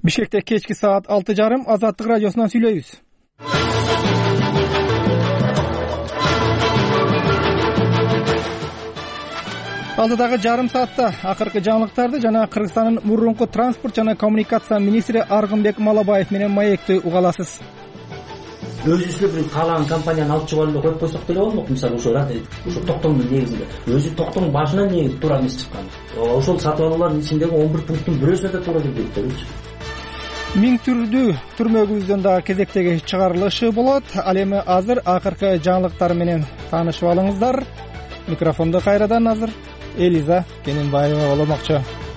Бишкекте кечки саат 6:30 Азаттык радиосунан сүйлөйбүз. Алдыдагы жарым саатта акыркы жаңылыктарды жана Кыргызстандын мурунку транспорт жана коммуникация министри Аргынбек Малабаев менен маектүү уга аласыз. Өзүбүзгө бир каалаган компанияны алып чыгып эле коюп койсок деле болмок. Мисалы ошо токтомдун негизинде өзү токтоң башынан негизи туура эмес чыккан. Ошол сатып алуулардын ичиндеги 11 пункттун бирөөсүнө да туура келбейт. Миң түрдүү түрмөгүбүздөн дагы кезектеги чыгарылышы болот. Ал эми азыр акыркы жаңылыктар менен таанышып алыңыздар. Микрофондо кайрадан азыр Элиза Кененбаева боломокчу.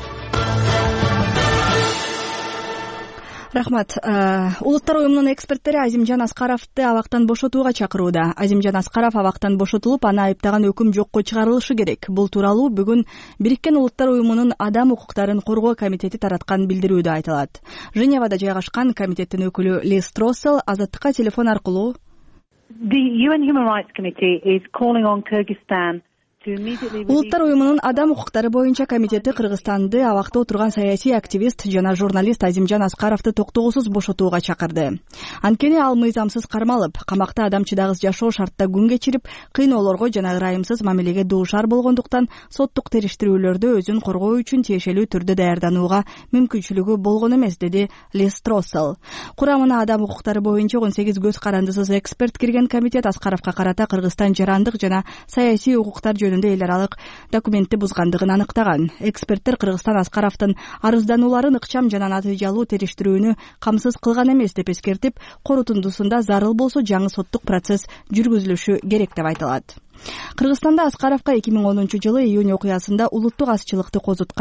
Рахмат. Улуттар уюмунун эксперттери Азимжан Аскаровду абактан бошотууга чакырууда. Азимжан Аскаров абактан бошотулуп, аны айыптаган өкүм жокко чыгарылышы керек. Бул тууралуу бүгүн Бириккен Улуттар уюмунун Адам укуктарын коргоо комитети тараткан билдирүүдө айтылат. Женевада жайгашкан комитеттин өкүлү Лиз Троссел Азаттыкка телефон аркылуу The UN Human Rights Committee is calling on Kyrgyzstan. Улуттар уюмунун Адам укуктары боюнча комитети Кыргызстанды абакта отурган саясий активист жана журналист Азимжан Аскаровду токтоосуз бошотууга чакырды. Анткени ал мыйзамсыз кармалып, камакта адамчыдагыс жашоо шартта күн кечирип, кыйноолорго жана ырайымсыз мамилеге дуушар болгондуктан соттук териштирүүлөрдө өзүн коргоо үчүн тиешелүү түрдө даярданууга мүмкүнчүлүгү болгон эмес, деди Лиз Троссел. Курамына Адам укуктары боюнча 18 көз карандысыз эксперт кирген комитет Аскаровго карата Кыргызстан жарандык жана саясий укуктар эл аралык документти бузгандыгын аныктаган. Эксперттер Кыргызстан Аскаровдун арызданууларын ыкчам жана натыйжалуу териштирүүнү камсыз кылган эмес деп эскертип, корутундусунда зарыл болсо жаңы соттук процесс жүргүзүлүшү керек деп айтылат. Кыргызстанда Аскаровго 2010-жылы июнь окуясында улуттук касчылыкты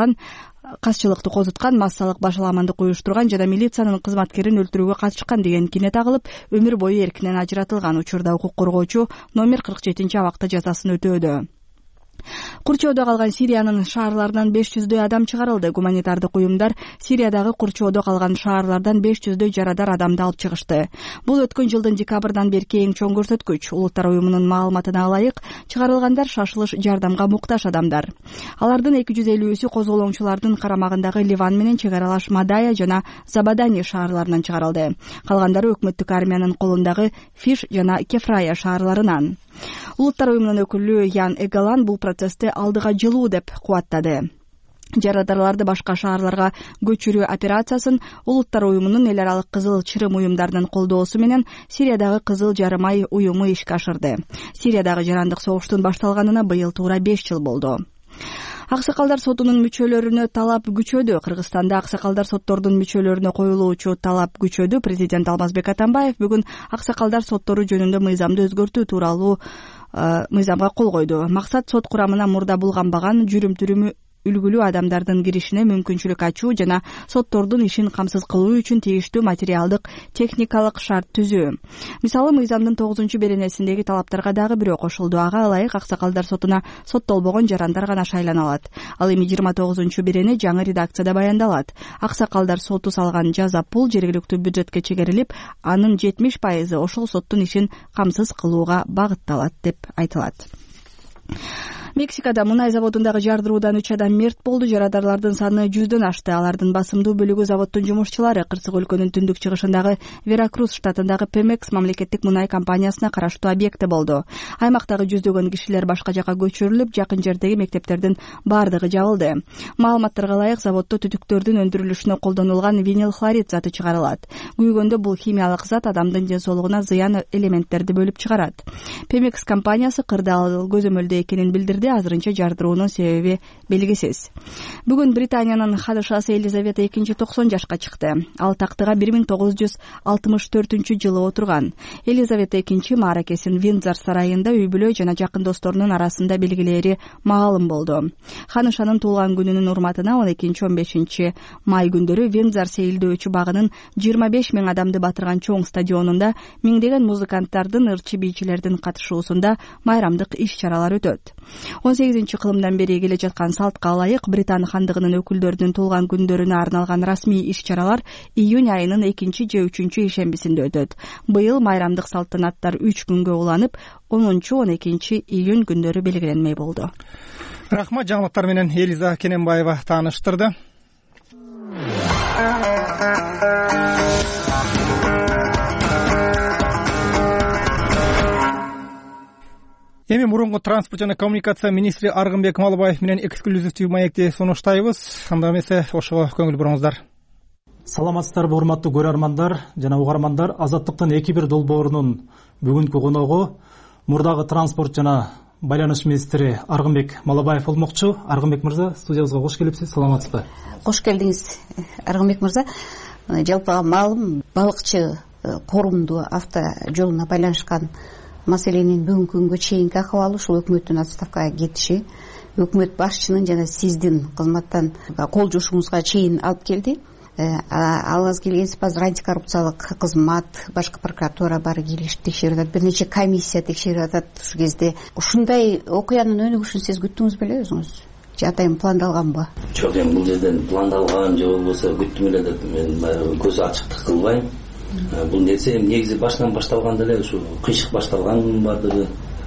козуткан массалык башаламандык уюштурган жана милициянын кызматкерин өлтүрүүгө катышкан деген кине тагылып, өмүр бою эркинен ажыратылган. Учурда укук коргоочу номер 47 абакта жазасын өтөөдө. Курчоодо калган Сириянын шаарларынан 500дөй адам чыгарылды. Гуманитардык уюмдар Сириядагы Курчоодо калган шаарлардан 500дөй жарадар адамды алып чыгышты. Бул өткөн жылдын декабрдан берки эң чоң көрсөткүч. Улуттар уюмунун маалыматына ылайык, чыгарылгандар шашылыш жардамга муктаж адамдар. Алардын 250-сү козголоңчулардын карамагындагы Ливан менен чек аралаш Мадая жана Забадани шаарларынан чыгарылды. Калгандары өкмөттүк армиянын колундагы Фиш жана Кефрая шаарларынан. Улуттар уюмунун өкүлү Ян Эгалан бул процессти алдыга жылуу деп кубаттады. Жарадарларды башка шаарларга көчүрүү операциясын Улуттар уюмунун эл аралык кызыл чырым уюмдарынын колдоосу менен Сириядагы Кызыл жарым ай уюму ишке ашырды. Сириядагы жарандык согуштун башталганына быйыл туура 5 жыл болду. Аксакалдар сотунун мүчөлөрүнө талап күчөдү. Кыргызстанда аксакалдар соттордун мүчөлөрүнө коюлуучу талап күчөдү. Президент Алмазбек Атамбаев бүгүн аксакалдар соттору жөнүндө мыйзамды өзгөртүү тууралуу мыйзамга кол койду. Максат сот курамына мурда булганбаган жүрүм-туруму үлгүлүү адамдардын киришине мүмкүнчүлүк ачуу жана соттордун ишин камсыз кылуу үчүн тийиштүү материалдык техникалык шарт түзүү. Мисалы, мыйзамдын 9-беренесиндеги талаптарга дагы бирөө кошулду. Ага ылайык аксакалдар сотуна соттолбогон жарандар гана шайлана алат. Ал эми 29-берене жаңы редакцияда баяндалат. Аксакалдар соту салган жаза пул жергиликтүү бюджетке чегерилип, анын 70% ошол соттун ишин камсыз кылууга багытталат деп айтылат. Мексикада мунай заводундагы жардыруудан 3 адам мерт болду. Жарадарлардын саны 100дөн ашты. Алардын басымдуу бөлүгү заводдун жумушчулары. Кырсык өлкөнүн түндүк чыгышындагы Веракрус штатындагы Pemex мамлекеттик мунай компаниясына караштуу объекти болду. Аймактагы жүздөгөн кишилер башка жака көчүрүлүп, жакын жердеги мектептердин бардыгы жабылды. Маалыматтарга ылайык, заводдо түтүктөрдүн өндүрүлүшүнө колдонулган винил хлорид заты чыгарылат. Күйгөндө бул химиялык зат адамдын ден соолугуна зыян элементтерди бөлүп чыгарат. Pemex компаниясы кырдаал көзөмөлдө экенин билдирди. Азырынча жардыруунун себеби белгисиз. Бүгүн Британиянын хадышасы Елизавета II 90 жашка чыкты. Ал тактыга 1964-жылы отурган. Елизавета II мааракесин Виндзор сарайында үй-бүлө жана жакын досторунун арасында белгилери маалым болду. Ханышанын туулган күнүнүн урматына 12-15 май күндөрү Виндзор сейилдөөчү багынын 25 000 адамды батырган чоң стадионунда миңдеген музыканттардын, ырчы бийчилердин катышуусунда майрамдык иш-чаралар өтөт. 18-кылымдан бери келе жаткан салтка ылайык Британ хандыгынын өкүлдөрүнүн туулган күндөрүнө арналган расмий иш-чаралар июнь айынын 2 же 3 ишембисинде өтөт. Быйыл майрамдык салтанаттар 3 күнгө уланып, 10-12 июнь күндөрү белгиленмей болду. Рахмат, жаңылыктар менен Элиза Кененбаева тааныштырды. Эми мурунку транспорт жана коммуникация министри Аргынбек Малыбаев менен эксклюзивдүү маекти сунуштайбыз. Анда эмесе ошого көңүл буруңуздар. Саламатсыздарбы урматтуу көрөрмандар жана угармандар. Азаттыктын 2-1 долбоорунун бүгүнкү коногу мурдагы транспорт жана байланыш министри Аргынбек Малыбаев болмокчу. Аргынбек мырза, студиябызга кош келипсиз. Саламатсызбы? Кош келдиңиз, Аргынбек мырза. Жалпы маалым балыкчы корумду авто жолуна байланышкан маселенин бүгүнкү күнгө чейинки акыбалы ушул өкмөттүн отставкага кетиши, өкмөт башчынын жана сиздин кызматтан кол жуушуңузга чейин алып келди. Алыңыз келгенсиз азыр антикоррупциялык кызмат, башкы прокуратура баары келишип текшерип атат, бир нече комиссия текшерип атат. Ушул кезде ушундай окуянын өнүгүшүн сиз күттүңүз беле өзүңүз? Же атайын пландалганбы? Жок, эми бул жерден пландалган же болбосо күттүм эле деп мен көз ачыктык кылбайм. Бул нерсе негизи баштан башталган деле, ушу кыйшык башталган баардыгы.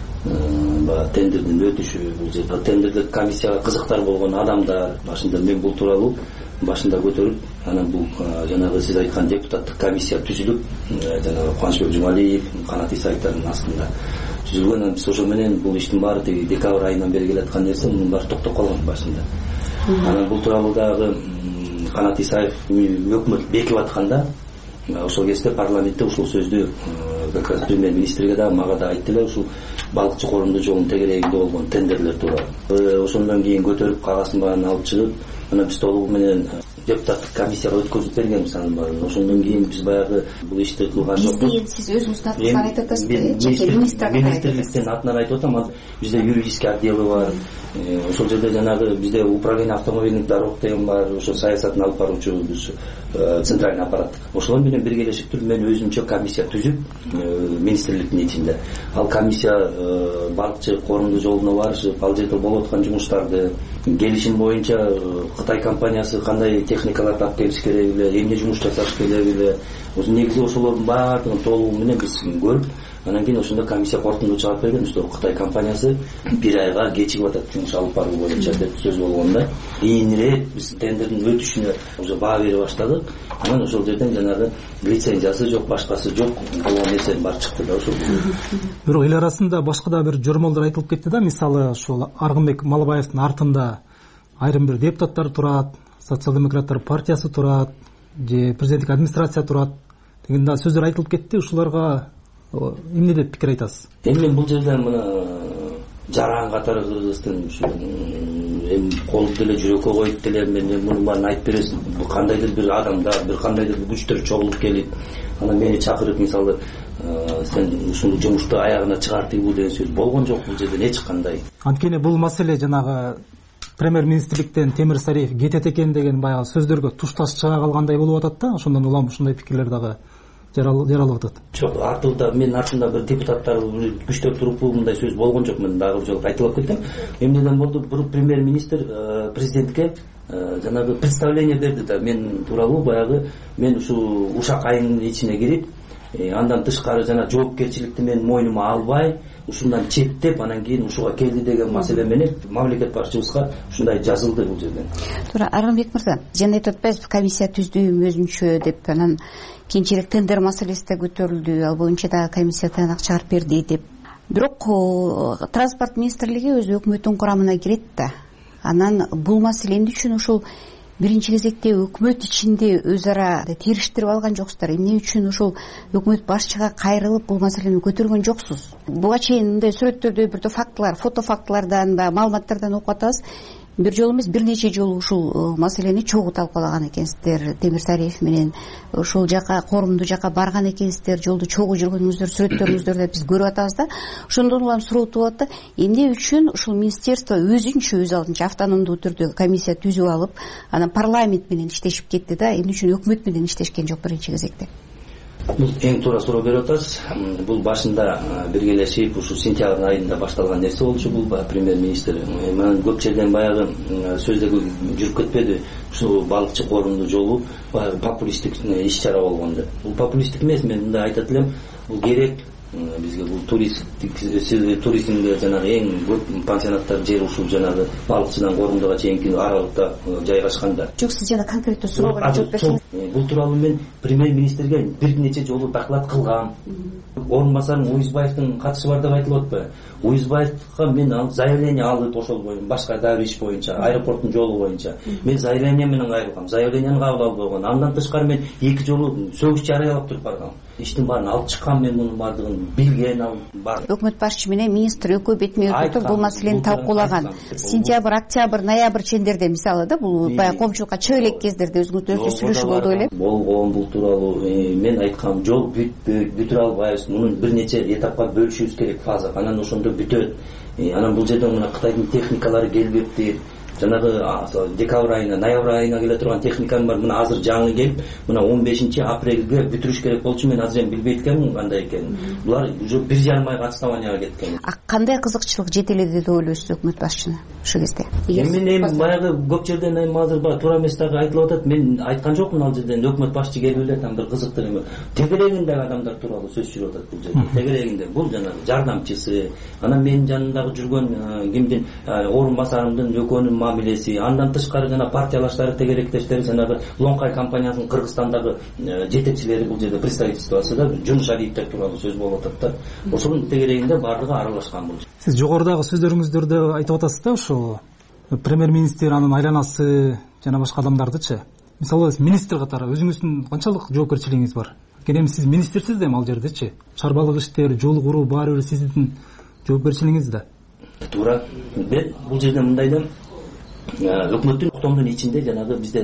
Тендердин өтүшү, бул жерде тендердик комиссияга кызыктар болгон адамдар, башында мен бул тууралуу башында көтөрүп, анан бул жанагы сиз айткан депутаттык комиссия түзүлүп, жанагы Кубанычбек Жумалиев, Канат Исаевдин астында түзүлгөн. Биз ошо менен бул иштин баары декабрь айынан бери келаткан нерсе, мунун баары токтоп калган башында. Анан бул тууралуу дагы Канат Исаев өкмөт бекип атканда, ошол кезде парламентте ушул сөздү как раз премьер-министрге да, мага да айтты эле, ушул балыкчы корумдуу жолдун тегерегинде болгон тендерлер тууралуу. Ошондон кийин көтөрүп кагасын баарын алып чыгып, анан биз толугу менен депутаттык комиссияга өткөзүп бергенбиз анын баарын. Ошондон кийин биз баягы бул ишти кылган жокпуз. Биз деген сиз өзүңүздүн атыңыздан айтып атасыз, министрликтен атынан айтып атам. Бизде юридический отделы бар. Ошол жерде жанагы бизде управление автомобильных дорог деген бар, ошо саясатын алып баруучу центральный аппарат. Ошолор менен биргелешип туруп мен өзүмчө комиссия түзүп, министрликтин ичинде. Ал комиссия балыкчы корумдуу жолуна барышып, ал жерде болуп аткан жумуштарды, келишим боюнча Кытай компаниясы кандай техникаларды алып келиш керек эле, эмне жумуш жасаш керек эле, негизи ошолордун баардыгын толугу менен биз көрүп, анан кийин ошондо комиссия корутунду чыгарып берген, что Кытай компаниясы 1 айга кечигип атат жумуш алып баруу боюнча деп сөз болгондо. Кийинирээк биз тендердин өтүшүнө уже баа бере баштадык. Анан ошол жерден жанагы лицензиясы жок, башкасы жок болгон нерсе бар чыкты да ошол. Бирок эл арасында башка да бир жормолдор айтылып кетти да, мисалы ушул Аргынбек Малыбаевдин артында айрым бир депутаттар турат, социал-демократтар партиясы турат, же президенттик администрация турат деген да сөздөр айтылып кетти. Ушуларга эмне деп пикир айтасыз? Эми бул жерден мына жаран катары Кыргыздын эми колуп деле жүрөккө коюп деле мен мунун баарын айтып бересиз. Кандайдыр бир адамдар, бир кандайдыр бир күчтөр чогулуп келип, анан мени чакырып, мисалы, сен ушул жумушту аягына чыгартыйбы деген сөз болгон жок бул жерден эч кандай. Анткени бул маселе жанагы премьер-министрликтен Темир Сариев кетет экен деген баягы сөздөргө тушташ чыга калгандай болуп атат да. Ошондон улам ушундай пикирлер дагы жаралып атат. Жок, артында менин артымда бир депутаттар күчтөр туруппу, мындай сөз болгон жок. Мен дагы бир жолу айтылып кеттим. Эмнеден болду? Бир премьер-министр президентке жанагы представление берди да, мен тууралуу баягы мен ушул ушак айынын ичине кирип, андан тышкары жана жоопкерчиликти мен мойнума албай, ушундан четтеп, анан кийин ушуга келди деген маселе менен мамлекет башчыбызга ушундай жазылды бул жерден. Туура, Аргынбек мырза, жана айтып атпайсызбы, комиссия түздүм өзүнчө деп, анан кийинчерээк тендер маселеси да көтөрүлдү, ал боюнча да комиссия тыянак чыгарып берди деп. Бирок транспорт министрлиги өз өкмөттүн курамына кирет да. Анан бул маселе эмне үчүн ушул биринчи кезекте өкмөт ичинде өз ара териштирип алган жоксуздар? Эмне үчүн ушул өкмөт башчыга кайрылып бул маселени көтөргөн жоксуз? Буга чейин мындай сүрөттөрдө бирдө фактылар, фото фактылардан ба маалыматтардан окуп атабыз. Бир жолу эмес, бир нече жолу ушул маселени чогуу талкуулаган экенсиздер. Темир Сариев менен ушул жака, корумдуу жака барган экенсиздер, жолду чогуу жүргөнүңүздөр, сүрөттөрүңүздөрдү биз көрүп атабыз да. Ошондон улам суроо туулат да, эмне үчүн ушул министерство өзүнчө өз алдынча автономдуу түрдө комиссия түзүп алып, анан парламент менен иштешип кетти да, эмне үчүн өкмөт менен иштешкен жок биринчи кезекте? Бул эң туура суроо берип атасыз. Бул башында биргелешип ушу сентябрь айында башталган нерсе болчу. Бул премьер-министр менен көп жерден баягы сөздөгү жүрүп кетпеди. Ушу балыкчы корумдуу жолу баягы популисттик иш-чара болгон деп. Бул популисттик эмес, мен мындай айтат элем. Бул керек бизге, бул туризмге жанагы эң көп пансионаттар жер ушул жанагы балыкчыдан корумдууга чейинки аралыкта жайгашканда. Жок, сиз жана конкреттүү суроого жооп берсеңиз. Бул тууралуу мен премьер-министрге бир нече жолу доклад кылгам. орун басарым Уюзбаевдин катышы бар деп айтылып атпайбы? Уюзбаевга мен заявление алып ошол боюнча башка дагы иш боюнча аэропорттун жолу боюнча мен заявление менен кайрылгам. Заявлениени кабыл албаган. Андан тышкары мен 2 жолу сөгүш жарыялап туруп баргам. Иштин баарын алып чыккан, мен мунун баардыгын билген бар. Өкмөт башчысы менен министр экөө бетме өтүп бул маселени талкуулаган. Сентябрь, октябрь, ноябрь чендерде мисалы да бул баягы коомчулукка чыга элек кездерде өзүңүздөрчө сүйлөшүү болду эле. Болгон бул тууралуу мен айткам, жол бүтүрө албайбыз. Мунун бир нече этапка бөлүшүбүз керек фаза. Анан ошондо бүтөт. Анан бул жерде мына Кытайдын техникалары келбепти. Жанагы декабрь айына, ноябрь айына келе турган техникам бар. Мына азыр жаңы келип, мына 15 апрелге бүтүрүш керек болчу. Мен азыр эми билбейт экенмин кандай экенин. Булар уже 1,5 айга отставанияга кеткен. Кандай кызыкчылык жетеледи деп ойлойсуз өкмөт башчыны ушул кезде? Мен баягы көп жерден азыр бар туура эмес дагы айтылып атат. Мен айткан жокмун ал жерден өкмөт башчы келип эле там бир кызыктуу эме. Тегерегиндеги адамдар тууралуу сөз жүрүп атат бул жерде. Тегерегинде бул жанагы жардамчысы, анан менин жанымдагы жүргөн кимдин орун басарымдын экөөнүн мамилеси, андан тышкары жана партиялаштары, тегеректештери, жанагы Лоңкай компаниясынын Кыргызстандагы жетекчилери бул жерде представительствосунда Жумуш Алиевтер тууралуу сөз болуп атат да. Ошонун тегерегинде баардыгы аралашкан бул. Сиз жогорудагы сөздөрүңүздөрдө айтып атасыз да, ошо премьер-министр, анын айланасы жана башка адамдардычы. Мисалы министр катары өзүңүздүн канчалык жоопкерчилигиңиз бар? Эми сиз министрсиз да, ал жердечи чарбалык иштер, жол куруу баары бир сиздин жоопкерчилигиңиз да. Туура. Мен бул жерде мындай да, өкмөттүн токтомдун ичинде жанагы бизде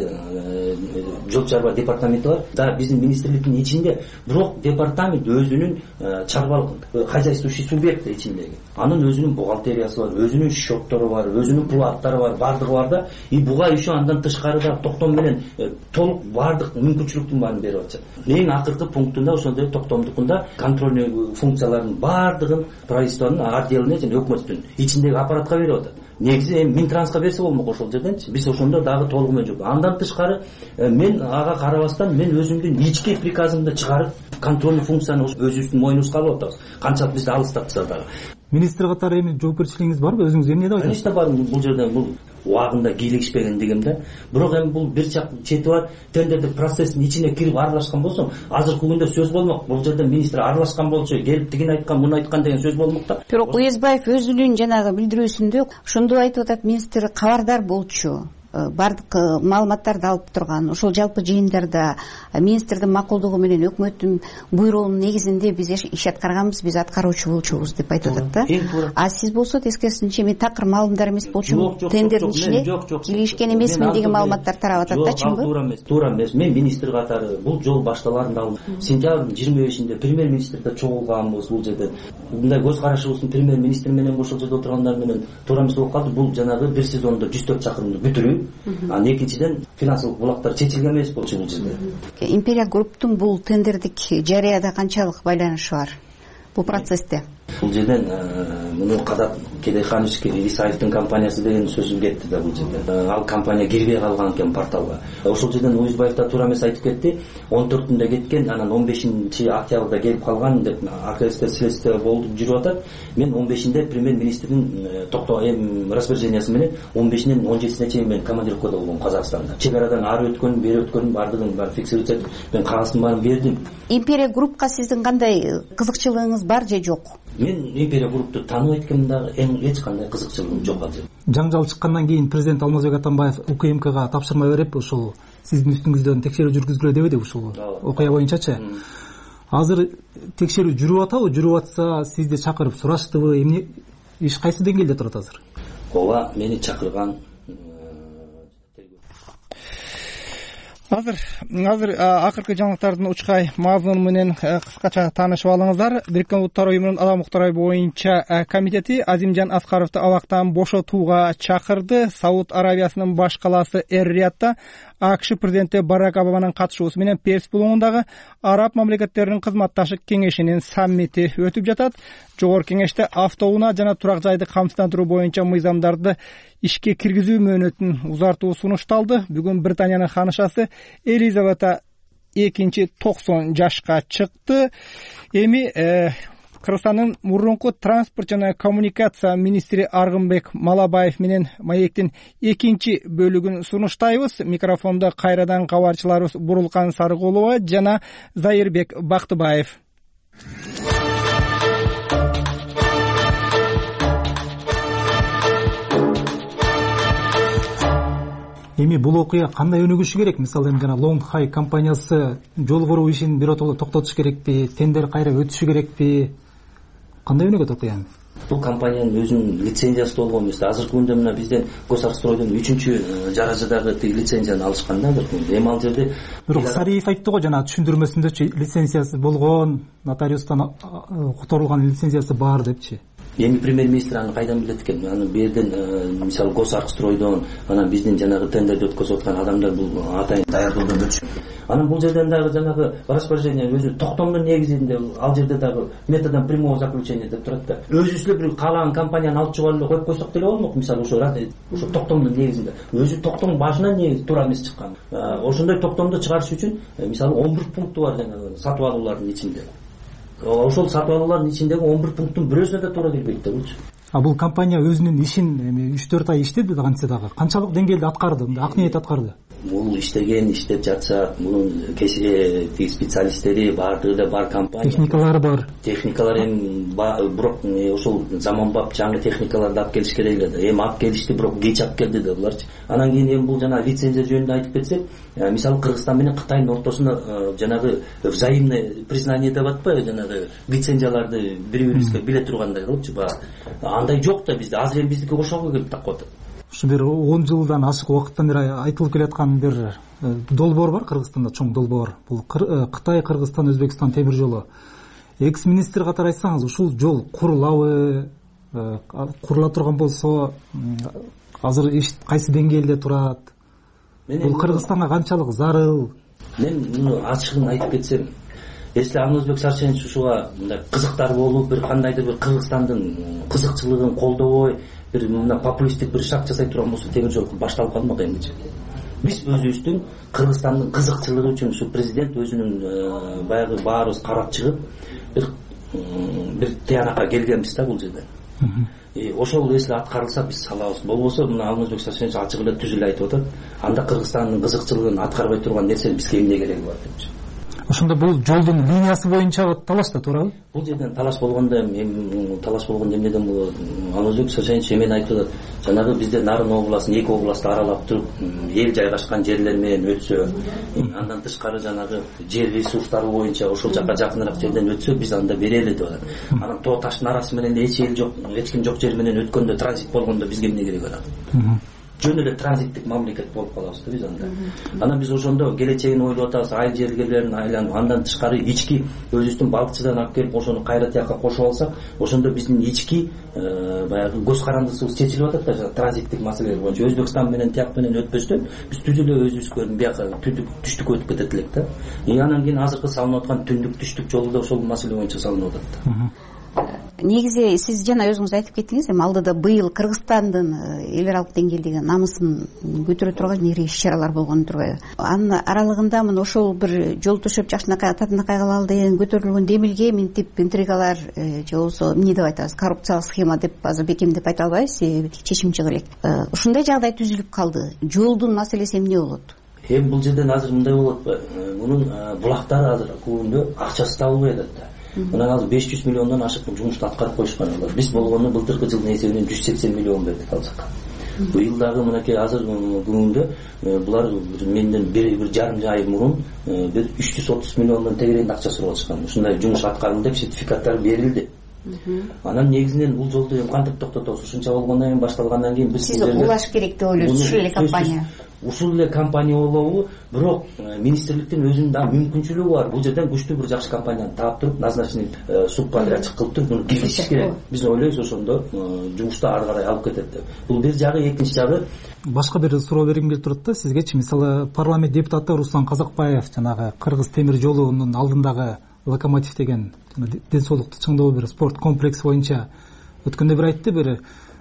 жол чарба департаменти бар. Да, биздин министрликтин ичинде, бирок департамент өзүнүн чарбалык хозяйствующий субъект ичиндеги. Анын өзүнүн бухгалтериясы бар, өзүнүн счеттору бар, өзүнүн платтары бар, баардыгы бар да. Буга еще андан тышкары да токтом менен толук баардык мүмкүнчүлүктүн баарын берип атат. Эң акыркы пунктунда ошондой токтомдукунда контрольный функциялардын баардыгын правительствонун отделине жана өкмөттүн ичиндеги аппаратка берип атат. Негизи Минтрансқа берсе болмок ошол жерденчи. Биз ошондо дагы толугу менен жок. Андан тышкары мен ага карабастан мен өзүмдүн ички приказымды чыгарып контрольный функцияны өзүбүздүн мойнубузга алып атабыз. Канчалык бизди алыстатса дагы. Министр катары эми жоопкерчилигиңиз барбы? Өзүңүз эмне деп айтасыз? Конечно бар. Бул жерде бул убагында кийлигишпегендигим да. Бирок эми бул бир чак чети бар. Тендердик процесстин ичине кирип аралашкан болсоң, азыркы күндө сөз болмок. Бул жерде министр аралашкан болчу, келип тигин айткан, муну айткан деген сөз болмок да. Бирок Уюзбаев өзүнүн жанагы билдирүүсүндө ошондо айтып атат, министр кабардар болчу. Бардык маалыматтарды алып турган. Ошол жалпы жыйындарда министрдин макулдугу менен өкмөттүн буйругунун негизинде биз иш аткарганбыз, биз аткаруучу болчубуз деп айтып атат да. А сиз болсо тескерисинче мен такыр маалымдар эмес болчумун, тендердин ичине киришкен эмесмин деген маалыматтар тарап атат да, чынбы? Туура эмес. Мен министр катары бул жол башталарында сентябрдын 25-inde премьер-министрде чогулганбыз бул жерде. Мындай көз карашыбыздын премьер-министр менен ошол жерде отургандар менен туура эмес болуп калды. Бул жанагы бир сезондо 104 чакырымды бүтүрүү. Анан экинчиден финансылык булактар чечилген эмес болчу бул жерде. Империя Групптун бул тендердик жарыяда канчалык байланышы бар бул процессте? Бул жерден муну Казак Кедейханович Исаевдин компаниясы деген сөзү кетти да бул жерде. Ал компания кирбей калган экен порталга. Ошол жерден Уюзбаев да туура эмес айтып кетти. 14-күндө кеткен, анан 15-октябрда келип калган деп АКС следствие болду жүрүп атат. Мен 15-inde премьер-министрдин распоряжениясы менен 15-нен 17-сине чейин мен командировкада болгом Казакстанда. Чегарадан ары өткөн, бери өткөн баардыгын бар фиксировать этип, мен кагаздын баарын бердим. Империя Группка сиздин кандай кызыкчылыгыңыз бар же жок? Мен Империя Группту тааныбайт экенмин дагы, эч кандай кызыкчылыгым жок азыр. Жаңжал чыккандан кийин президент Алмазбек Атамбаев УКМКга тапшырма берип, ушул сиздин үстүңүздөн текшерүү жүргүзүлө дебеди ушул окуя боюнчачы. Азыр текшерүү жүрүп атабы? Жүрүп атса, сизди чакырып сураштыбы? Эмне иш кайсы деңгээлде турат азыр? Ооба, мени чакырган. Азыр акыркы жаңылыктардын учкай мазмуну менен кыскача таанышып алыңыздар. Бириккен Улуттар уюмунун адам укуктары боюнча комитети Азимжан Аскаровду абактан бошотууга чакырды. Сауд Аравиясынын баш калаасы Эр-Риядда АКШ президенти Барак Обаманын катышуусу менен Перс булугундагы араб мамлекеттеринин кызматташык кеңешинин саммити өтүп жатат. Жогорку кеңеште автоунаа жана турак жайды камсыздандыруу боюнча мыйзамдарды ишке киргизүү мөөнөтүн узартуу сунушталды. Бүгүн Британиянын ханышасы Элизабета 90 жашка чыкты. Эми Кыргызстандын мурунку транспорт жана коммуникация министри Аргынбек Малабаев менен маектин экинчи бөлүгүн сунуштайбыз. Микрофондо кайрадан кабарчыларыбыз Бурулкан Сарыгулова жана Зайырбек Бактыбаев. Эми бул окуя кандай өнүгүшү керек? Мисалы эми жана Long High компаниясы жол куруу ишин биротоло токтотуш керекпи, тендер кайра өтүшү керекпи? Кандай өнүгөт окуя? Бул компаниянын өзүнүн лицензиясы болгон эмес. Азыркы күндө мына бизден Госарстройдон 3-чү жаражыдагы лицензияны алышкан да. Эми ал жерде бирок Сариев айтты го жана түшүндүрмөсүндө лицензиясы болгон, нотариустан которулган лицензиясы бар депчи. Эми премьер-министр аны кайдан билет экен? Аны бу жерден мисалы Госарстройдон, анан биздин жанагы тендерди өткөзүп аткан адамдар бул атайын даярдоодон өтүшүп. Анан бул жерден дагы жанагы распоряжение өзү токтомдун негизинде ал жерде дагы методом прямого заключения деп турат да. Өзүбүз эле бир каалаган компанияны алып чыгып эле коюп койсок деле болмок. Мисалы ошо токтомдун негизинде өзү токтом башынан негизи туура эмес чыккан. Ошондой токтомду чыгарыш үчүн мисалы 11 пункту бар жанагы сатып алуулардын ичинде. Ошол сатып алуулардын ичиндеги 11 пункттун бирөөсүнө да туура келбейт да булчу. Бул компания өзүнүн ишин эми 3-4 ай иштеди да кантсе дагы. Канчалык деңгээлде аткарды? Ак ниет аткарды? Бул иштеп жатса, мунун специалисттери баардыгы да бар компания. Техникалары бар. Техникалар эми бирок ошол заманбап жаңы техникаларды алып келиш керек эле да. Эми алып келишти, бирок кеч алып келди да буларчы. Анан кийин эми бул жана лицензия жөнүндө айтып кетсек, мисалы Кыргызстан менен Кытайдын ортосунда жанагы взаимное признание деп атпайбы, жанагы лицензияларды бири-бирибизге биле тургандай кылыпчы баягы. Андай жок да бизде. Азыр эми биздики ошого келип такып атат. Ушу бир 10 жылдан ашык убакыттан бери айтылып келаткан бир долбоор бар Кыргызстанда, чоң долбоор. Бул Кытай, Кыргызстан, Өзбекстан темир жолу. Экс-министр катары айтсаңыз, ушул жол курулабы, курула турган болсо, азыр кайсы деңгээлде турат? Бул Кыргызстанга канчалык зарыл? Мен муну ачыгын айтып кетсем, если Алмазбек Сарсенович ушуга мындай кызыктар болуп, бир кандайдыр бир Кыргызстандын кызыкчылыгын колдобой, бир мына популисттик бир шаг жасай турган болсо, темир жол башталып калмак эмнечи. Биз өзүбүздүн Кыргызстандын кызыкчылыгы үчүн ушу президент өзүнүн баягы баарыбыз карап чыгып бир тыянакка келгенбиз да бул жерде. Ошол если аткарылса биз салабыз. Болбосо мына Алмазбек Сарсенович ачык эле түз эле айтып атат. Анда Кыргызстандын кызыкчылыгын аткарбай турган нерсени бизге эмне кереги бар депчи. Ошондо бул жолдун линиясы боюнча талаш да туурабы? Бул жерден талаш болгондо эми талаш болгондо эмнеден болот? Алмазбек Сарсенович эмен айтып атат. Жанагы бизде Нарын областын 2 областты аралап туруп, эл жайгашкан жерлер менен өтсө, андан тышкары жанагы жер ресурстары боюнча ошол жака жакыныраак жерден өтсө, биз анда берели деп атат. Анан тоо таштын арасы менен эч эл жок, эч ким жок жер менен өткөндө, транзит болгондо бизге эмне кереги бар? Жөн эле транзиттик мамлекет болуп калабыз да биз анда. Анан биз ошондо келечегин ойлоп атабыз, айыл жерлерин айланып, андан тышкары ички өзүбүздүн балыкчыдан алып келип ошону кайра тияка кошуп алсак, ошондо биздин ички баягы көз карандысыбыз чечилип атат да, транзиттик маселелер боюнча. Өзбекстан менен тияк менен өтпөстөн биз түз эле өзүбүзгө бияка түштүккө өтүп кетет элек да. Анан кийин азыркы салынып аткан түндүк түштүк жолу да ошол маселе боюнча салынып атат да. Негизи сиз жана өзүңүз айтып кеттиңиз, эми алдыда быйыл Кыргызстандын эл аралык деңгээлдеги намысын көтөрө турган ири иш-чаралар болгон турбайбы? Анын аралыгында мына ошол бир жол төшөп жакшынакай татынакай кылалы деген көтөрүлгөн демилге минтип интригалар же болбосо эмне деп айтабыз, коррупциялык схема деп азыр бекем деп айта албайбыз, себеби чечим чыгыр элек. Ушундай жагдай түзүлүп калды. Жолдун маселеси эмне болот? Эми бул жерден азыр мындай болот атпайбы? Мунун булактары азыр көбүндө акчасы табылбай атат да. Мына азыр 500 миллиондон ашык жумушту аткарып коюшкан алар. Биз болгону былтыркы жылдын эсебинен 180 миллион бердик ал жака. Быйыл дагы мынакей азыр күндө булар менден бир жарым ай мурун бир 330 миллиондон тегерегинде акча сурап атышкан. Ушундай жумуш аткарылды деп сертификаттар берилди. Анан негизинен бул жолду кантип токтотобуз? Ушунча болгондон кийин башталгандан кийин биз сиз улаш керек деп ойлойсуз, ушул эле компания. Ушул эле компания болобу, бирок министрликтин өзүнүн да мүмкүнчүлүгү бар. Бул жерден күчтүү бир жакшы компанияны таап туруп, назначенный субподрядчик кылып туруп, муну киргизиш керек. Биз ойлойбуз ошондо жумушту ары карай алып кетет деп. Бул бир жагы, экинчи жагы башка бир суроо бергим келип турат да сизгечи. Мисалы парламент депутаты Руслан Казакбаев жанагы Кыргыз темир жолунун алдындагы Локомотив деген ден соолукту чыңдоо бир спорт комплекси боюнча өткөндө бир айтты, бир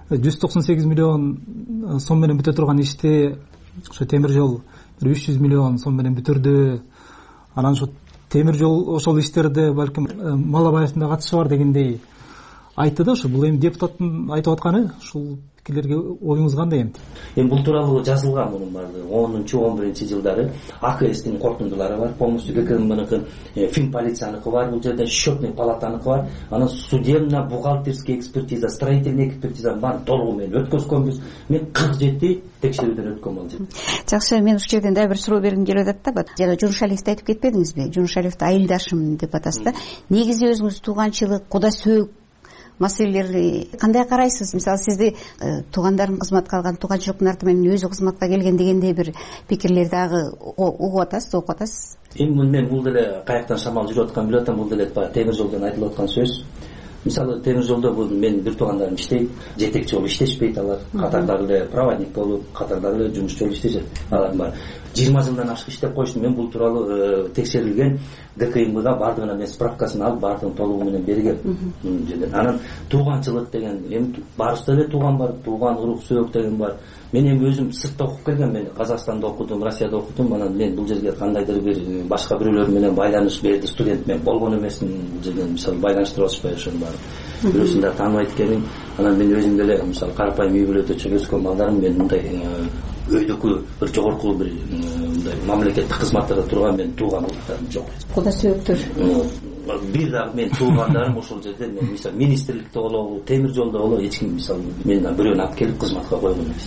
198 миллион сом менен бүтө турган ишти ошо темир жол 300 миллион сом менен бүтүрдү. Анан ошо темир жол ошол иштерде балким Малабаевдин да катышы бар дегендей. айтты да, ушу бул эми депутаттын айтып атканы, ушул пикирлерге оюңуз кандай эми? Эми бул тууралуу жазылган мунун баардыгы 10-11 жылдары АКСтин корутундулары бар, полностью ГКМныкы, Финполицияныкы бар, бул жерде счетный палатаныкы бар, анан судебно-бухгалтерский экспертиза, строительный экспертиза бар, толугу менен өткөзгөнбүз. Мен 47 текшерүүдөн өткөн ал жерде. Жакшы, мен ушул жерден дагы бир суроо бергим келип атат да. Жана Жумшалиевди айтып кетпедиңизби? Жумшалиевди айылдашым деп атасыз да. Негизи өзүңүз тууганчылык, куда сөөк маселелери кандай карайсыз? Мисалы, сизди туугандарын кызматка алган, тууганчылыктын арты менен өзү кызматка келген дегендей бир пикирлерди дагы угуп атасыз, окуп атасыз. Эми мен бул деле каяктан шамал жүрүп атканын билип атам, бул деле темир жолдон айтылып аткан сөз. Мисалы, темир жолдо бул менин бир туугандарым иштейт, жетекчи болуп иштешпейт алар. Катардагы эле проводник болуп, катардагы эле жумушчу болуп иштешет. Алар бар. 20 жылдан ашык иштеп коюштум. Мен бул тууралуу текшерилген ГКМга бардыгына мен справкасын алып, бардыгын толугу менен бергем. Анан тууганчылык деген, эми баарыбызда эле тууган бар, тууган урук сөөк деген бар. Мен эми өзүм сыртта окуп келгем, мен Казакстанда окудум, Россияда окудум. Анан мен бул жерге кандайдыр бир башка бирөөлөр менен байланыш берди, студент мен болгон эмесмин. Бул жерден мисалы байланыштырып атышпайбы ошону баары. Бирөөсүн да тааныбайт экенин. Анан мен өзүм деле мисалы карапайым үй бүлөдө өскөн балдарым, мен мындай өйдөгү бир жогорку бир мындай мамлекеттик кызматтарда турган мен тууган уруктарым жок. Куда сөөктөр? Бир дагы мен туугандарым ошол жерде, мен мисалы министрликте болобу, темир жолдо болобу, эч ким мисалы мен бирөөнү алып келип кызматка койгон эмес.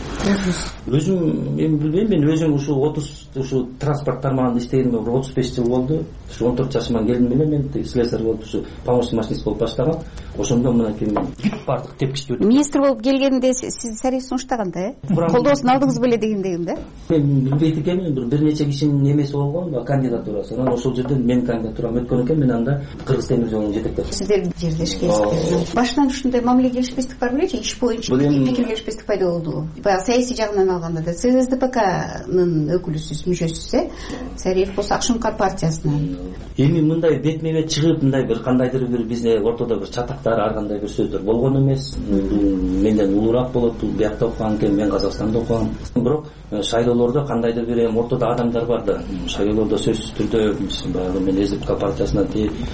Өзүм эми билбейм, мен өзүм ушу транспорт тармагында иштегениме 35 жыл болду. Ушу 14 жашыман келдим эле мен слесарь болуп, ушу помощник машинист болуп баштагам. Ошондо мынакей мен бардык тепкичти өтүп. Министр болуп келгенде сиз Сариев сунуштаган да, колдоосун алдыңыз беле дегендегин да? Мен билбейт экенмин, бир нече кишинин эмеси болгон, кандидатурасы. Анан ошол жерден мен кандидатурам өткөн экен, мен анда Кыргыз темир жолунун жетектеп. Сиздер жерлешкенсиздер. Башынан ушундай мамиле келишпестик бар белечи, иш боюнча пикир келишпестик пайда болду. Саясий жагынан алганда да сиз СДПКнын өкүлүсүз, мүчөсүз, Сариев болсо Акшумкар партиясынан. Эми мындай бетме бет чыгып, мындай бир кандайдыр бир бизде ортодо бир чатактар, ар кандай бир сөздөр болгон эмес. Менден улуураак болот, бул биякта окуган экен, мен Казакстанда окугам. Бирок шайлоолордо кандайдыр бир ортодо адамдар бар да. Шайлоолордо сөзсүз түрдө баягы мен СДПК партиясынан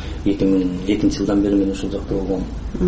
2002 жылдан бери мен ушул жакта болгом.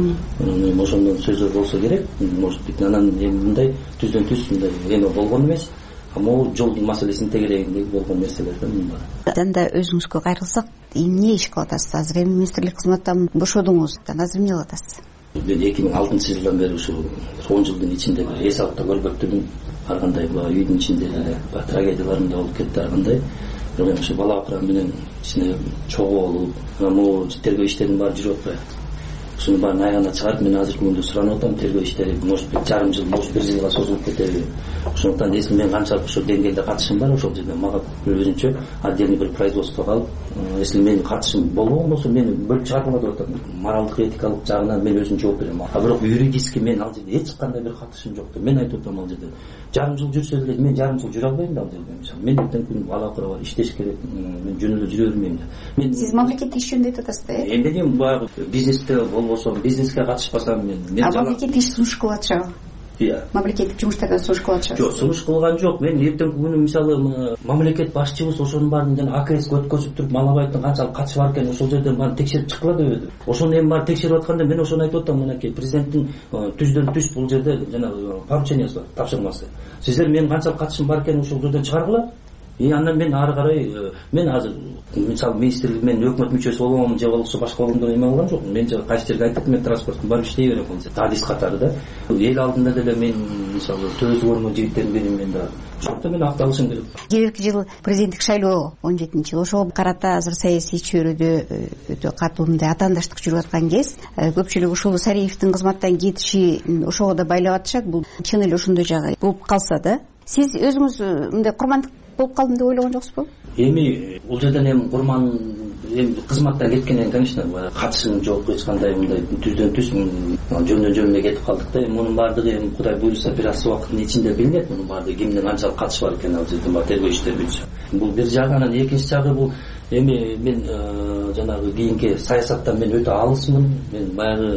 Ошондон сөздөр болсо керек, может быть, анан эми мындай түздөн-түз мындай эме болгон эмес. Могу жолдун маселесин тегерегиндеги болгон нерселерден бар. Данда өзүңүзгө кайрылсак, эмне иш кылып атасыз? Азыр эми министрлик кызматтан бошодуңуз, азыр эмне кылып атасыз? Мен 2006 жылдан бери ушу 10 жылдын ичинде эс алып да көрбөптүрмүн. Ар кандай үйдүн ичинде трагедияларым да болуп кетти, ар кандай. Бирок эми ушу бала акырам менен ичине чогуу болуп, анан могу тергөө иштердин баары жүрүп атпайбы? Ушуну баарын аягына чыгарып, мен азыркы күндө суранып атам, тергөө иштери может жарым жыл, может 1 жылга созулуп кетеби. Ошондуктан если мен канчалык ошол деңгээлде катышым бар, ошол жерде мага өзүнчө отдельный бир производство калып, если менин катышым болгон болсо мени бөлүп чыгаргыла деп атам. Моралдык, этикалык жагынан мен өзүм жооп берем. А бирок юридически мен ал жерде эч кандай бир катышым жок деп мен айтып атам. Ал жерде жарым жыл жүрсө деле мен жарым жыл жүрө албайм да ал жерде. Мисалы мен эртең күн бала акыры бар, иштеш керек, мен жөн эле жүрө бермейм да. Сиз мамлекеттик иш жөнүндө айтып атасыз да? Эми мен баягы бизнесте болбосом, бизнеске катышпасам мен мамлекеттик иш сунуш кылып атышабы? Мамлекеттик жумуштардан сунуш кылып атышабы? Жок, сунуш кылган жок. Мен эртеңки күнү мисалы мамлекет башчыбыз ошонун баарын жана АКСке өткөзүп туруп, Малабаевдин канчалык катышы бар экен, ошол жерден баарын текшерип чыккыла деп еді. Ошону эми баары текшерип атканда мен ошону айтып атам, мынакей президенттин түздөн-түз бул жерде жана поручениясы бар, тапшырмасы. Сиздер менин канчалык катышым бар экенин ошол жерден чыгаргыла. Андан мен ары карай мен азыр мисалы министрлик менен өкмөт мүчөсү болгом же болбосо башка болгондон эме алган жокмун. Мен кайсы жерге айттым, мен транспорттун барып иштей берем болчу. Адис катары да. Эл алдында деле мен мисалы төзү көрмө жигиттердин бири мен да. Ошондо мен акталышым керек. Келерки жыл президенттик шайлоо 17-жыл. Ошого карата азыр саясий чөйрөдө өтө катуу мындай атаандаштык жүрүп аткан кез. Көпчүлүк ушул Сариевдин кызматтан кетиши ошого да байлап атышат. Бул чын эле ошондой жагы болуп калса да. Сиз өзүңүз мындай курмандык болуп калдым деп ойлогон жоксузбу? Эми бул жерден эми курман эми кызматтан кеткенден конечно катышым жок, эч кандай мындай түздөн-түз жөндөн жөнүнө кетип калдык да. Эми мунун баардыгы эми Кудай буйруса бир аз убакыттын ичинде билинет. Мунун баардыгы кимдин канчалык катышы бар экен ал жерде тергөө иштери боюнча. Бул бир жагы. Анан экинчи жагы бул эми мен жанагы кийинки саясаттан мен өтө алысмын. Мен баягы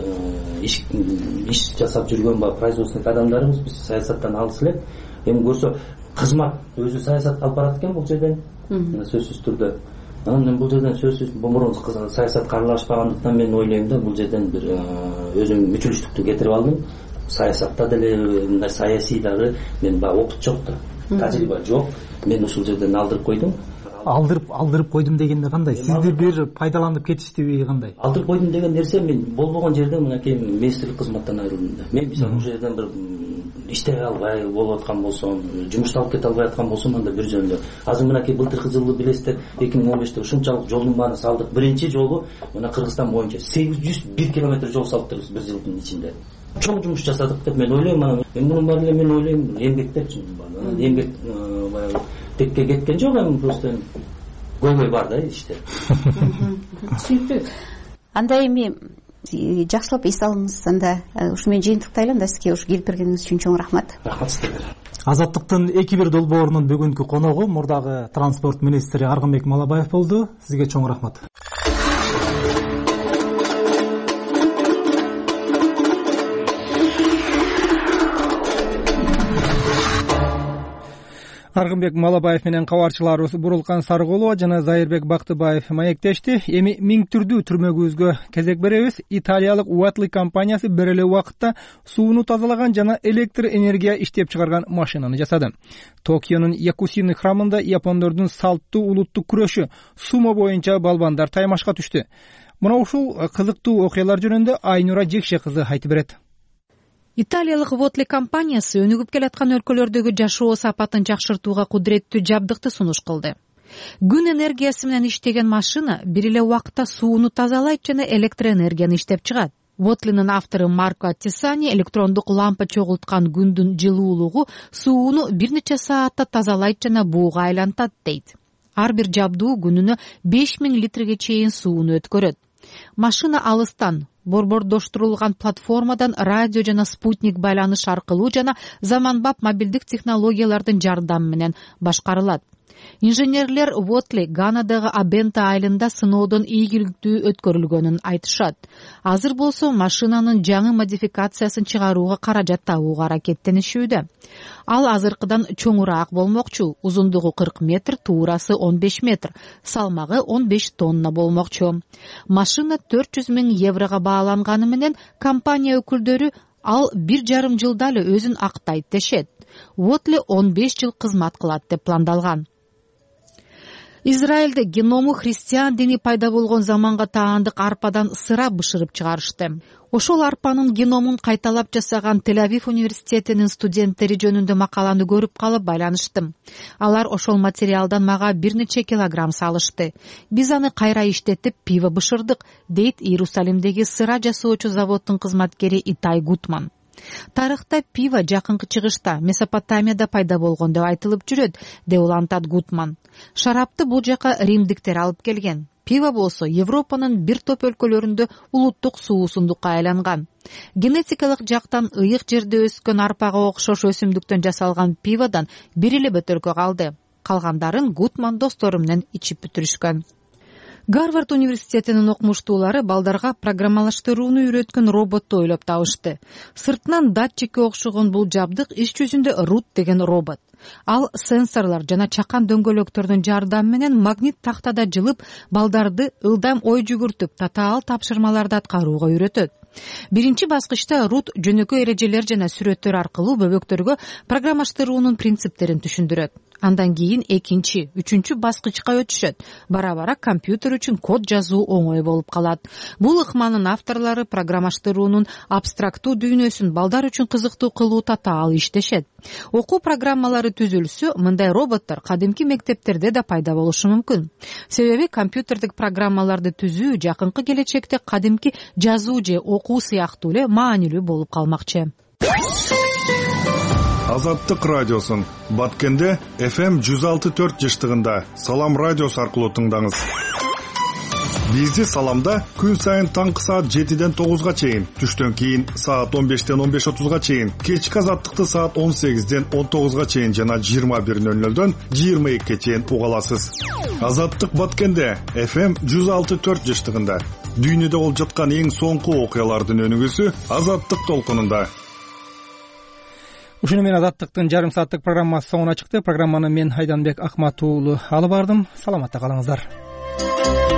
иш жасап жүргөн баягы производственный адамдарыбыз, биз саясаттан алыс элек. Эми көрсө кызмат өзү саясатка алып барат экен бул жерден. Сөзсүз түрдө анан мен бул жерден сөзсүз мурун саясатка аралашпагандыктан мен ойлойм да, бул жерден бир өзүм мүчүлүштүктү кетирип алдым. Саясатта деле мындай саясий дагы мен баягы опыт жок да, тажрыйба жок. Мен ушул жерден алдырып койдум. Алдырып койдум дегенде кандай? Сизди бир пайдаланып кетиштиби, кандай? Алдырып койдум деген нерсе, мен болбогон жерден мынакей министрлик кызматтан айрылдым да. Мен мисалы ушул жерден бир иштей албай болуп аткан болсом, жумушталып кете албай аткан болсом, анда бир жөнүндө. Азыр мынакей былтыркы жылы билесиздер, 2015-те ушунчалык жолдун баарын салдык. Биринчи жолу мына Кыргызстан боюнча 801 километр жол салыптырбыз бир жылдын ичинде. Чоң жумуш жасадык деп мен ойлойм. Анан мунун баары эле мен ойлойм, эмгектепчи. Эмгек баягы текке кеткен жок, эми просто көйгөй бар да иштер. Түшүнүктүү. Анда эми жакшылап эс алыңыз. Анда ушу менен жыйынтыктайлы. Анда сизге ушу келип бергениңиз үчүн чоң рахмат. Рахмат сизге. Азаттыктын 2-1 долбоорунун бүгүнкү коногу мурдагы транспорт министри Аргынбек Малабаев болду. Сизге чоң рахмат. Аргынбек Малабаев менен кабарчыларыбыз Бурулкан Сарыгулова жана Зайырбек Бактыбаев маектешти. Эми миң түрдүү түрмөгүбүзгө кезек беребиз. Италиялык Уатли компаниясы бир эле убакытта сууну тазалаган жана электр энергия иштеп чыгарган машинаны жасады. Токионун Якусины храмында япондордун салттуу улуттук күрөшү сумо боюнча балбандар таймашка түштү. Мына ушул кызыктуу окуялар жөнүндө Айнура Жекше кызы айтып берет. Италиялык Вотли компаниясы өнүгүп келаткан өлкөлөрдөгү жашоо сапатын жакшыртууга кудуреттүү жабдыкты сунуш кылды. Күн энергиясы менен иштеген машина бир эле убакытта сууну тазалайт жана электр энергияны иштеп чыгат. Вотлинин автору Марко Аттисани электрондук лампа чогулткан күндүн жылуулугу сууну бир нече саатта тазалайт жана бууга айлантат дейт. Ар бир жабдуу күнүнө 5000 литрге чейин сууну өткөрөт. Машина алыстан борбордоштурулган платформадан радио жана спутник байланыш аркылуу жана заманбап мобилдик технологиялардын жардамы менен башкарылат. Инженерлер Вотли Ганадагы Абента айылында сыноодон ийгиликтүү өткөрүлгөнүн айтышат. Азыр болсо машинанын жаңы модификациясын чыгарууга каражат табууга аракеттенишүүдө. Ал азыркыдан чоңураак болмокчу, узундугу 40 метр, туурасы 15 метр, салмагы 15 тонна болмокчу. Машина 400 000 еврого бааланганы менен компания өкүлдөрү ал 1,5 жылда эле өзүн актайт дешет. Вотли 15 жыл кызмат кылат деп пландалган. Израилде геному христиан дини пайда болгон заманга таандык арпадан сыра бышырып чыгарышты. Ошол арпанын геномун кайталап жасаган Тель-Авив университетинин студенттери жөнүндө макаланы көрүп калып байланыштым. Алар ошол материалдан мага бир нече килограмм салышты. Биз аны кайра иштетип пиво бышырдык, дейт Иерусалимдеги сыра жасоочу заводдун кызматкери Итай Гутман. Тарыхта пиво жакынкы чыгышта Месопотамияда пайда болгон деп айтылып жүрөт, деп улантат Гутман. Шарапты бул жака римдиктер алып келген. Пиво болсо Европанын бир топ өлкөлөрүндө улуттук суусундукка айланган. Генетикалык жактан ыйык жерде өскөн арпага окшош өсүмдүктөн жасалган пиводон бир эле бөтөлкө калды. Калгандарын Гутман достору менен ичип бүтүрүшкөн. Гарвард университетинин окумуштуулары балдарга программалаштырууну үйрөткөн роботту ойлоп табышты. Сыртынан датчикке окшогон бул жабдык иш жүзүндө Рут деген робот. Ал сенсорлор жана чакан дөңгөлөктөрдүн жардамы менен магнит тактада жылып, балдарды ылдам ой жүгүртүп, татаал тапшырмаларды аткарууга үйрөтөт. Биринчи баскычта Рут жөнөкөй эрежелер жана сүрөттөр аркылуу бөбөктөргө программаштыруунун принциптерин түшүндүрөт. Андан кийин экинчи, үчүнчү баскычка өтүшөт. Бара-бара компьютер үчүн код жазуу оңой болуп калат. Бул ыкманын авторлору программаштыруунун абстрактуу дүйнөсүн балдар үчүн кызыктуу кылуу татаал иштешет. Окуу программалары түзүлсө, мындай роботтор кадимки мектептерде да пайда болушу мүмкүн. Себеби компьютердик программаларды түзүү жакынкы келечекте кадимки жазуу же окуу сыяктуу эле маанилүү болуп калмакчы. Азаттык радиосун Баткенде FM 106.4 жыштыгында Салам радиосу аркылуу тыңдаңыз. Бизди Саламда күн сайын таңкы саат 7-ден 9-га чейин, түштөн кийин саат 15-ден 15:30-га чейин, кечки Азаттыкты саат 18-ден 19-га чейин жана 21:00-дөн 22-ге чейин уга аласыз. Азаттык Баткенде FM 106.4 жыштыгында дүйнөдө болуп жаткан эң соңку окуялардын өнүгүүсү Азаттык толкунунда. Ушуну менен Азаттыктын жарым сааттык программасы соңуна чыкты. Программаны мен Айданбек Акмат уулу алып бардым. Саламатта калыңыздар. болот.